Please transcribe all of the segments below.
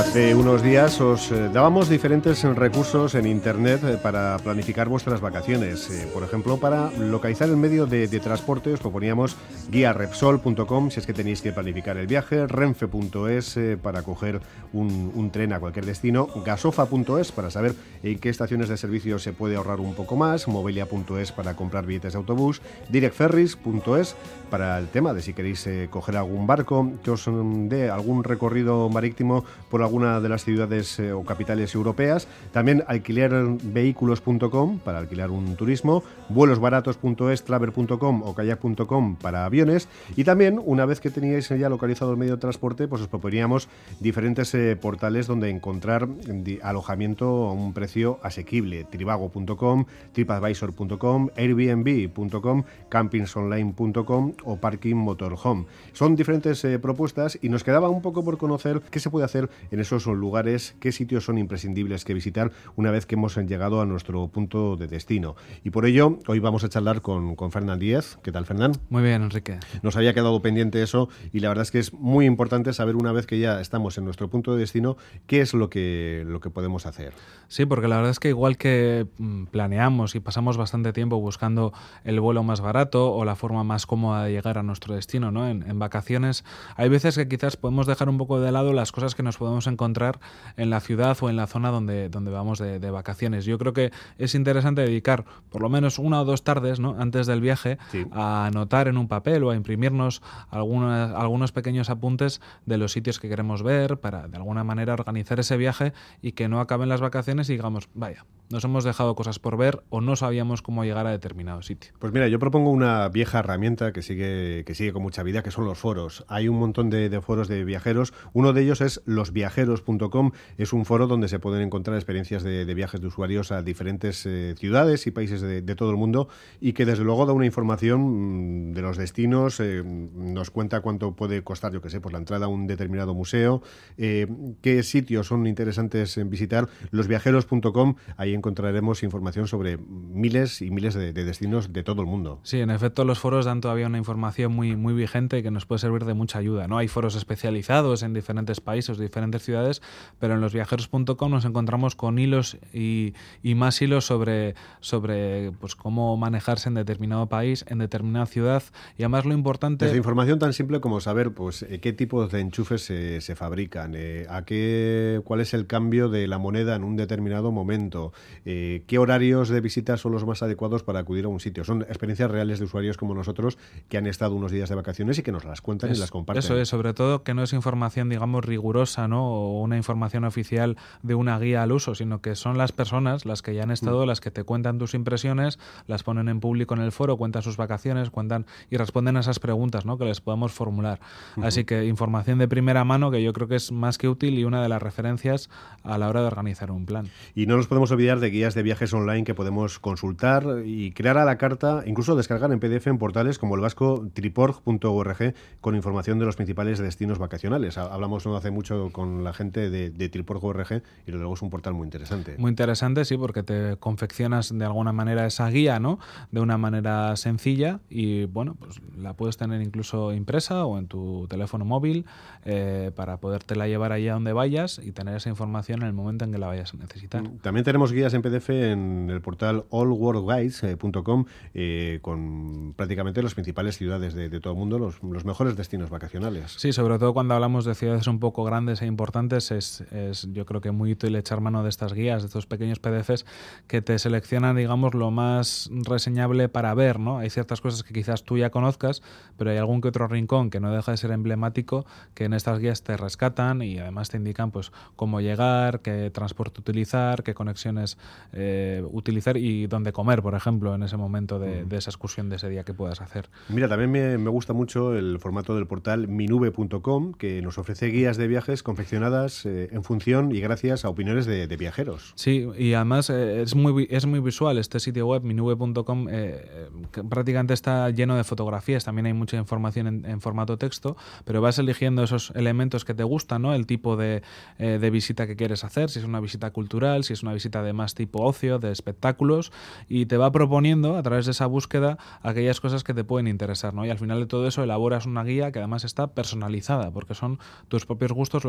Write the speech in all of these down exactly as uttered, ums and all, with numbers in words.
Hace unos días os eh, dábamos diferentes recursos en Internet eh, para planificar vuestras vacaciones. Eh, por ejemplo, para localizar el medio de, de transporte os proponíamos guía repsol punto com si es que tenéis que planificar el viaje, renfe punto es eh, para coger un, un tren a cualquier destino, gasofa punto es para saber en qué estaciones de servicio se puede ahorrar un poco más, mobilia punto es para comprar billetes de autobús, directferries punto es para el tema de si queréis eh, coger algún barco que os mm, dé algún recorrido marítimo por alguna de las ciudades eh, o capitales europeas. También alquilervehículos punto com para alquilar un turismo, vuelosbaratos punto es, traver punto com o kayak punto com para aviones. Y también, una vez que teníais ya localizado el medio de transporte, pues os proponíamos diferentes eh, portales donde encontrar di- alojamiento a un precio asequible. trivago punto com, tripadvisor punto com, airbnb punto com, campingsonline punto com o parking motorhome. Son diferentes eh, propuestas y nos quedaba un poco por conocer qué se puede hacer en esos lugares, qué sitios son imprescindibles que visitar una vez que hemos llegado a nuestro punto de destino. Y por ello, hoy vamos a charlar con, con Fernán Díez. ¿Qué tal, Fernán? Muy bien, Enrique. Nos había quedado pendiente eso y la verdad es que es muy importante saber, una vez que ya estamos en nuestro punto de destino, qué es lo que, lo que podemos hacer. Sí, porque la verdad es que igual que mm, planeamos y pasamos bastante tiempo buscando el vuelo más barato o la forma más cómoda de llegar a nuestro destino, ¿no? En, en vacaciones, hay veces que quizás podemos dejar un poco de lado las cosas que nos podemos encontrar en la ciudad o en la zona donde, donde vamos de, de vacaciones. Yo creo que es interesante dedicar por lo menos una o dos tardes, ¿no?, antes del viaje, sí, a anotar en un papel o a imprimirnos algunas, algunos pequeños apuntes de los sitios que queremos ver para de alguna manera organizar ese viaje y que no acaben las vacaciones y digamos, vaya, nos hemos dejado cosas por ver o no sabíamos cómo llegar a determinado sitio. Pues mira, yo propongo una vieja herramienta que sigue, que sigue con mucha vida, que son los foros. Hay un montón de, de foros de viajeros. Uno de ellos es los viajeros punto com. Es un foro donde se pueden encontrar experiencias de, de viajes de usuarios a diferentes eh, ciudades y países de, de todo el mundo y que desde luego da una información mmm, de los destinos, eh, nos cuenta cuánto puede costar, yo que sé, pues la entrada a un determinado museo, eh, qué sitios son interesantes en visitar. los viajeros punto com, ahí encontraremos información sobre miles y miles de, de destinos de todo el mundo. Sí, en efecto, los foros dan todavía una información muy, muy vigente que nos puede servir de mucha ayuda, ¿no? Hay foros especializados en diferentes países, diferentes ciudades, pero en los viajeros punto com nos encontramos con hilos y, y más hilos sobre, sobre pues, cómo manejarse en determinado país, en determinada ciudad, y además lo importante... Desde información tan simple como saber pues qué tipos de enchufes se, se fabrican, eh, a qué, cuál es el cambio de la moneda en un determinado momento, eh, qué horarios de visita son los más adecuados para acudir a un sitio. Son experiencias reales de usuarios como nosotros que han estado unos días de vacaciones y que nos las cuentan es, y las comparten. Eso es, sobre todo que no es información, digamos, rigurosa, ¿no?, o una información oficial de una guía al uso, sino que son las personas, las que ya han estado, mm. las que te cuentan tus impresiones, las ponen en público en el foro, cuentan sus vacaciones, cuentan y responden a esas preguntas, ¿no?, que les podemos formular. Uh-huh. Así que información de primera mano que yo creo que es más que útil y una de las referencias a la hora de organizar un plan. Y no nos podemos olvidar de guías de viajes online que podemos consultar y crear a la carta, incluso descargar en P D F en portales como el vasco triporg punto org con información de los principales destinos vacacionales. Hablamos no hace mucho con la gente de, de triporg punto org y luego es un portal muy interesante. Muy interesante, sí, porque te confeccionas de alguna manera esa guía, ¿no?, de una manera sencilla y, bueno, pues la puedes tener incluso impresa o en tu teléfono móvil eh, para podértela llevar allá donde vayas y tener esa información en el momento en que la vayas a necesitar. También tenemos guías en P D F en el portal all world guides punto com eh, con prácticamente las principales ciudades de, de todo el mundo, los, los mejores destinos vacacionales. Sí, sobre todo cuando hablamos de ciudades un poco grandes e importantes, es, es yo creo que muy útil echar mano de estas guías, de estos pequeños P D Fs que te seleccionan, digamos, lo más reseñable para ver, ¿no? Hay ciertas cosas que quizás tú ya conozcas, pero hay algún que otro rincón que no deja de ser emblemático que en estas guías te rescatan y además te indican pues cómo llegar, qué transporte utilizar, qué conexiones eh, utilizar y dónde comer, por ejemplo, en ese momento de, de esa excursión de ese día que puedas hacer. Mira, también me, me gusta mucho el formato del portal minube punto com, que nos ofrece guías de viajes confeccionadas eh, en función y gracias a opiniones de, de viajeros. Sí, y además eh, es muy es muy visual este sitio web, minube punto com, eh, que prácticamente está lleno de fotografías, también hay mucha información en, en formato texto, pero vas eligiendo esos elementos que te gustan, ¿no? El tipo de, eh, de visita que quieres hacer, si es una visita cultural, si es una visita de más tipo ocio, de espectáculos, y te va proponiendo a través de esa búsqueda aquellas cosas que te pueden interesar, ¿no? Y al final de todo eso elaboras una guía que además está personalizada, porque son tus propios gustos los que has reflejado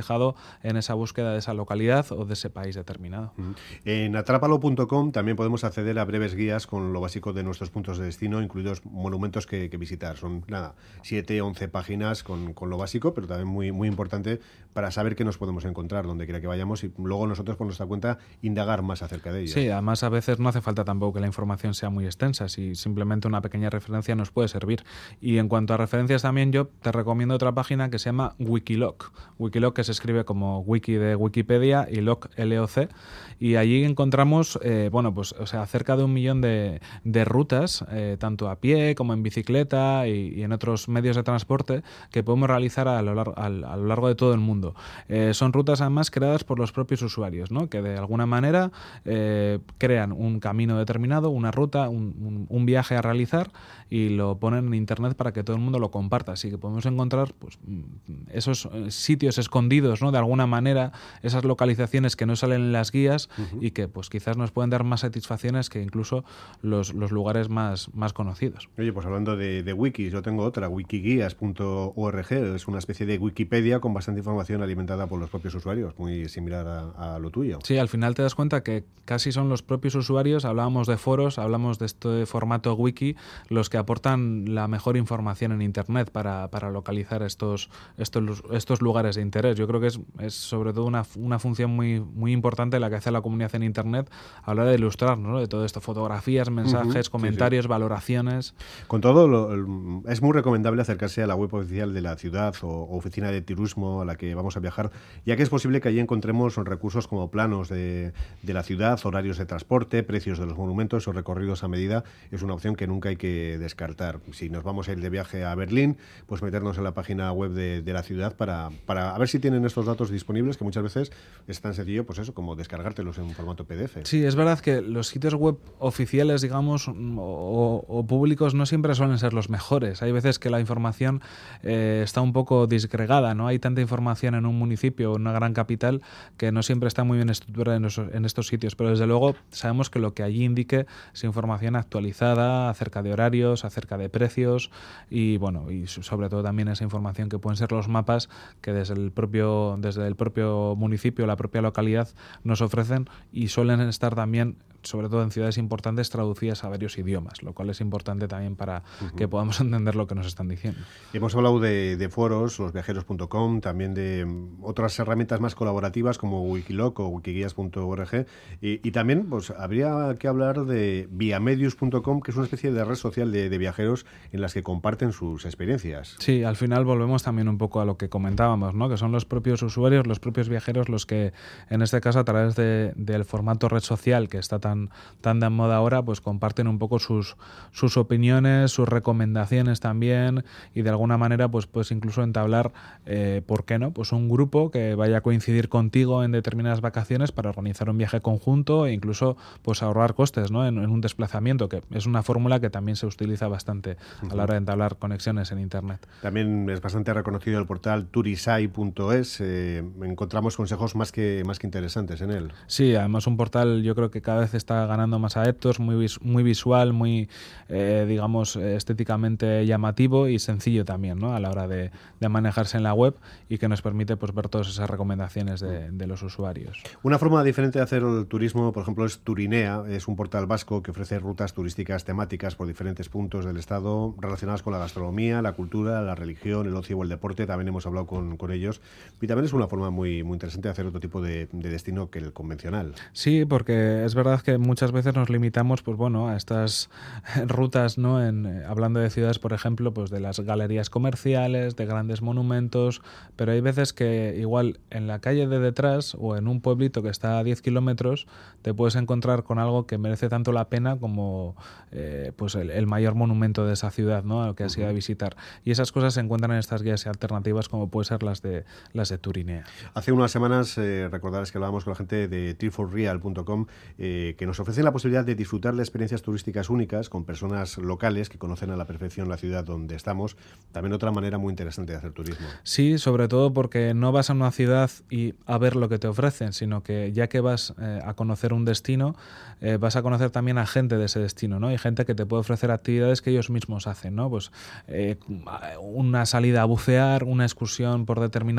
reflejado en esa búsqueda de esa localidad o de ese país determinado. En atrápalo punto com también podemos acceder a breves guías con lo básico de nuestros puntos de destino, incluidos monumentos que, que visitar. Son nada, siete, once páginas con, con lo básico, pero también muy, muy importante para saber qué nos podemos encontrar donde quiera que vayamos y luego nosotros por nuestra cuenta indagar más acerca de ello. Sí, además a veces no hace falta tampoco que la información sea muy extensa, si simplemente una pequeña referencia nos puede servir. Y en cuanto a referencias también yo te recomiendo otra página que se llama Wikiloc. Wikiloc, que se escribe como wiki de Wikipedia y loc, L O C, y allí encontramos eh, bueno, pues, o sea, cerca de un millón de, de rutas, eh, tanto a pie como en bicicleta y, y en otros medios de transporte que podemos realizar a lo largo, a, a lo largo de todo el mundo. Eh, son rutas además creadas por los propios usuarios, ¿no? Que de alguna manera eh, crean un camino determinado, una ruta, un, un, un viaje a realizar y lo ponen en internet para que todo el mundo lo comparta. Así que podemos encontrar pues, esos sitios escondidos, ¿no? De alguna manera, esas localizaciones que no salen en las guías uh-huh. y que pues quizás nos pueden dar más satisfacciones que incluso los, los lugares más, más conocidos. Oye, pues hablando de, de wikis, yo tengo otra, wikiguías punto org, es una especie de Wikipedia con bastante información alimentada por los propios usuarios, muy similar a, a lo tuyo. Sí, al final te das cuenta que casi son los propios usuarios, hablábamos de foros, hablamos de este formato wiki, los que aportan la mejor información en internet para, para localizar estos, estos, estos lugares de interés. Yo creo que es, es sobre todo una, una función muy, muy importante la que hace la comunidad en internet a la hora de ilustrar, ¿no? De todo esto, fotografías, mensajes, uh-huh. comentarios, sí, sí. valoraciones. Con todo, lo, es muy recomendable acercarse a la web oficial de la ciudad o, o oficina de turismo a la que vamos a viajar, ya que es posible que allí encontremos recursos como planos de, de la ciudad, horarios de transporte, precios de los monumentos o recorridos a medida. Es una opción que nunca hay que descartar. Si nos vamos a ir de viaje a Berlín, pues meternos en la página web de, de la ciudad para, para ver si tienen estos datos disponibles, que muchas veces es tan sencillo, pues eso, como descargártelos en un formato P D F. Sí, es verdad que los sitios web oficiales, digamos, o, o públicos no siempre suelen ser los mejores. Hay veces que la información eh, está un poco disgregada, ¿no? Hay tanta información en un municipio o en una gran capital que no siempre está muy bien estructurada en, en estos sitios, pero desde luego sabemos que lo que allí indique es información actualizada acerca de horarios, acerca de precios y bueno, y sobre todo también esa información que pueden ser los mapas que desde el propio, desde el propio municipio, la propia localidad nos ofrecen y suelen estar también, sobre todo en ciudades importantes, traducidas a varios idiomas, lo cual es importante también para uh-huh. que podamos entender lo que nos están diciendo. Hemos hablado de, de foros, losviajeros punto com, también de otras herramientas más colaborativas como Wikiloc o wikiguías punto org y, y también pues habría que hablar de viamedius punto com, que es una especie de red social de, de viajeros en las que comparten sus experiencias. Sí, al final volvemos también un poco a lo que comentábamos, ¿no? Que son los propios usuarios, los propios viajeros los que, en este caso, a través de, del formato red social que está tan, tan de moda ahora, pues comparten un poco sus, sus opiniones, sus recomendaciones también y de alguna manera pues, pues incluso entablar, eh, ¿por qué no? Pues un grupo que vaya a coincidir contigo en determinadas vacaciones para organizar un viaje conjunto e incluso pues ahorrar costes, ¿no? en, en un desplazamiento, que es una fórmula que también se utiliza bastante uh-huh. a la hora de entablar conexiones en internet. También es bastante reconocido el portal turisai punto es, eh, encontramos consejos más que, más que interesantes en él. Sí, además un portal yo creo que cada vez está ganando más adeptos, muy, vis, muy visual, muy eh, digamos estéticamente llamativo y sencillo también, ¿no? A la hora de, de manejarse en la web y que nos permite pues ver todas esas recomendaciones de, de los usuarios. Una forma diferente de hacer el turismo, por ejemplo, es Turinea, es un portal vasco que ofrece rutas turísticas temáticas por diferentes puntos del estado relacionadas con la gastronomía, la cultura, la religión, el ocio o el deporte. También hemos hablado con, con ellos y también es una forma muy, muy interesante de hacer otro tipo de, de destino que el convencional. Sí, porque es verdad que muchas veces nos limitamos pues bueno, a estas rutas, ¿no? En, hablando de ciudades, por ejemplo, pues de las galerías comerciales, de grandes monumentos, pero hay veces que igual en la calle de detrás o en un pueblito que está a diez kilómetros te puedes encontrar con algo que merece tanto la pena como eh, pues el, el mayor monumento de esa ciudad, ¿no? Al que has ido a visitar. Y esas cosas se encuentran en estas guías alternativas como pueden ser las de las de Turinea. Hace unas semanas eh, recordarás que hablábamos con la gente de trip for real punto com eh, que nos ofrecen la posibilidad de disfrutar de experiencias turísticas únicas con personas locales que conocen a la perfección la ciudad donde estamos. También otra manera muy interesante de hacer turismo. Sí, sobre todo porque no vas a una ciudad y a ver lo que te ofrecen, sino que ya que vas eh, a conocer un destino, eh, vas a conocer también a gente de ese destino, ¿no? Hay gente que te puede ofrecer actividades que ellos mismos hacen, ¿no? Pues eh, una salida a bucear, una excursión por determinado monte,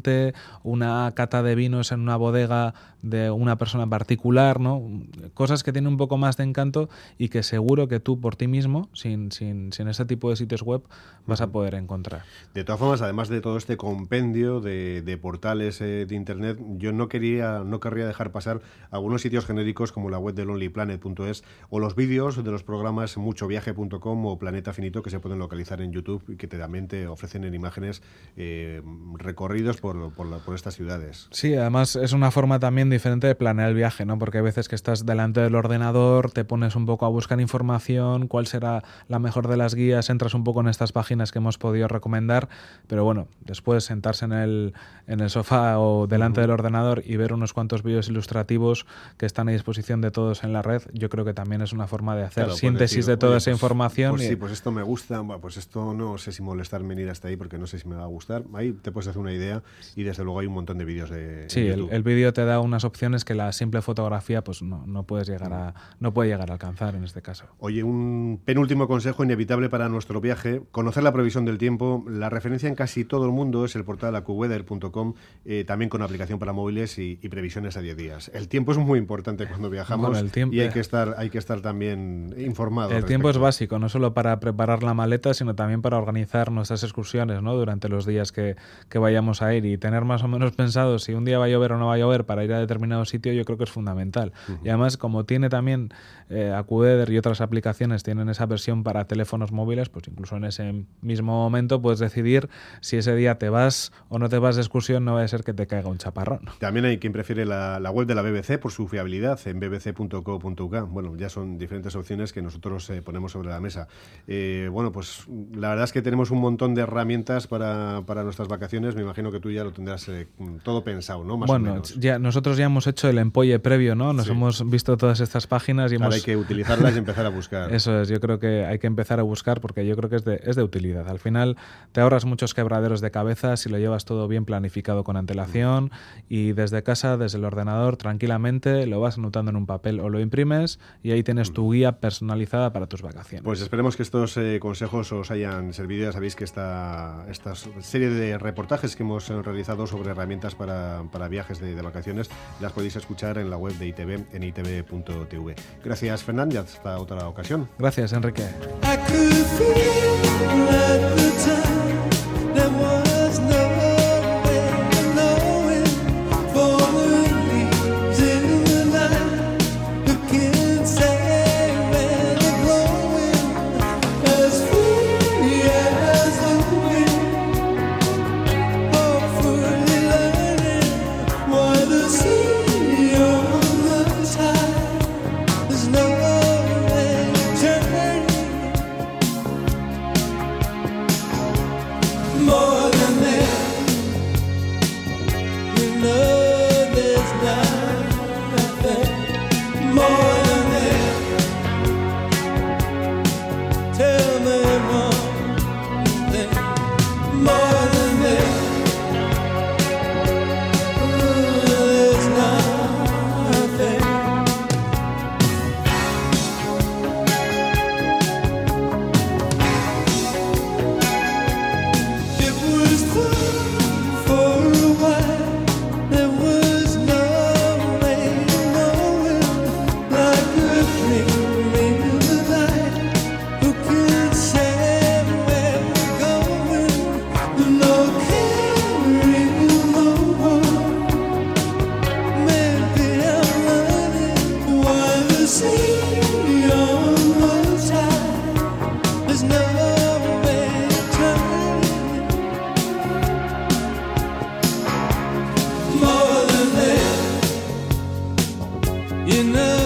restaurante, una cata de vinos en una bodega de una persona particular, ¿no? Cosas que tienen un poco más de encanto y que seguro que tú por ti mismo, sin, sin, sin ese tipo de sitios web, vas a poder encontrar. De todas formas, además de todo este compendio de, de portales eh, de internet, yo no quería, no querría dejar pasar algunos sitios genéricos como la web de lonely planet punto es o los vídeos de los programas mucho viaje punto com o Planeta Finito, que se pueden localizar en YouTube y que te, también te ofrecen en imágenes eh, recorridos por, por, la, por estas ciudades. Sí, además es una forma también diferente de planear el viaje, ¿no? Porque hay veces que estás delante del ordenador, te pones un poco a buscar información, cuál será la mejor de las guías, entras un poco en estas páginas que hemos podido recomendar, pero bueno, después sentarse en el, en el sofá o delante uh-huh. del ordenador y ver unos cuantos vídeos ilustrativos que están a disposición de todos en la red, yo creo que también es una forma de hacer claro, síntesis decir, de toda esa pues, información. Pues y... sí, pues esto me gusta, bueno, pues esto no sé si molestarme en ir hasta ahí porque no sé si me va a gustar. Ahí te puedes hacer una idea y desde luego hay un montón de vídeos de Sí, el, el vídeo te da unas opciones que la simple fotografía pues no, no puedes llegar a no puede llegar a alcanzar en este caso. Oye, un penúltimo consejo inevitable para nuestro viaje, conocer la previsión del tiempo. La referencia en casi todo el mundo es el portal AccuWeather punto com, eh, también con aplicación para móviles y, y previsiones a diez días. El tiempo es muy importante cuando viajamos bueno, el tiempo, y hay que estar hay que estar también informado. El tiempo es básico, no solo para preparar la maleta, sino también para organizar nuestras excursiones, ¿no? Durante los días que, que vayamos a ir y tener más o menos pensado si un día va a llover o no va a llover para ir a determinado sitio, yo creo que es fundamental. Uh-huh. Y además, como tiene también eh, AccuWeather y otras aplicaciones tienen esa versión para teléfonos móviles, pues incluso en ese mismo momento puedes decidir si ese día te vas o no te vas de excursión, no va a ser que te caiga un chaparrón. También hay quien prefiere la, la web de la B B C por su fiabilidad en b b c punto co punto u k. Bueno, ya son diferentes opciones que nosotros eh, ponemos sobre la mesa. Eh, bueno, pues la verdad es que tenemos un montón de herramientas para, para nuestras vacaciones. Me imagino que tú ya lo tendrás eh, todo pensado, ¿no? Más bueno, o menos. Ya, nosotros ya hemos hecho el empolle previo, ¿no? Nos sí. hemos visto todas estas páginas y claro, hemos... hay que utilizarlas y empezar a buscar. Eso es, yo creo que hay que empezar a buscar porque yo creo que es de, es de utilidad. Al final te ahorras muchos quebraderos de cabeza si lo llevas todo bien planificado con antelación mm. y desde casa, desde el ordenador, tranquilamente lo vas anotando en un papel o lo imprimes y ahí tienes mm. tu guía personalizada para tus vacaciones. Pues esperemos que estos eh, consejos os hayan servido. Ya sabéis que esta, esta serie de reportajes que hemos realizado sobre herramientas para, para viajes de, de vacaciones las podéis escuchar en la web de I T V en i t v punto t v. Gracias, Fernán, y hasta otra ocasión. Gracias, Enrique. You know